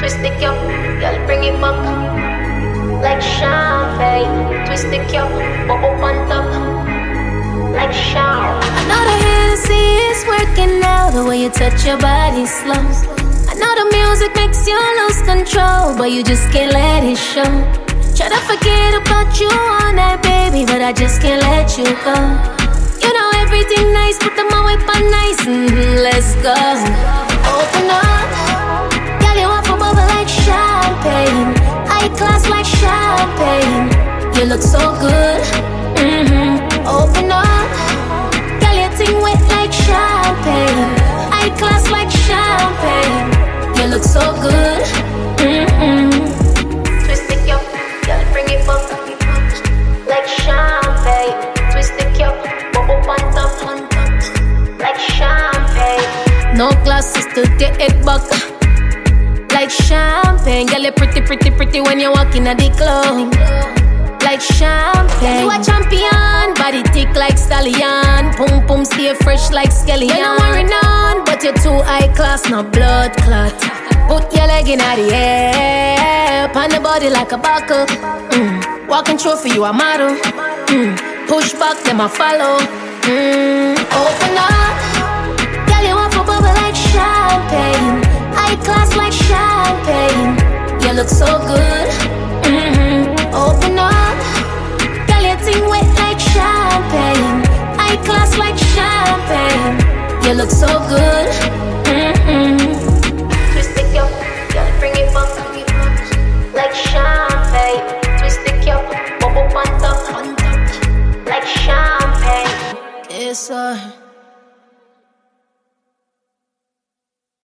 Twist the cup, girl, bring it back. Like champagne. Twist the cup, bubble on top. Like shower. I know the Hennessy is working now. The way you touch your body slow. I know the music makes you lose control, but you just can't let it show. Try to forget about you all night, baby, but I just can't let you go. You know everything nice, put them away for nice. Let's go. Open up, girl, you want to bubble like champagne. High class like champagne. You look so good. Open up, girl, your thing wet like champagne. High class like champagne. You look so good. Twist the cup, girl, bring it back. Like champagne. Twist the cup, bubble on top. Like champagne. No glasses to get it back. Like champagne. Girl, you're pretty, pretty, pretty when you walk in at the club. Like champagne. You a champion, body thick like stallion. Pum pum stay fresh like scallion. You don't worry none, but you're too high class, no blood clot. Put your leg in the air, pan the body like a buckle. Walking trophy, you a model. Push back, them a follow. Open up, girl, you want to bubble like champagne. High class like champagne. You look so good. Open up, girl, your thing wet like champagne. High class like champagne. You look so good.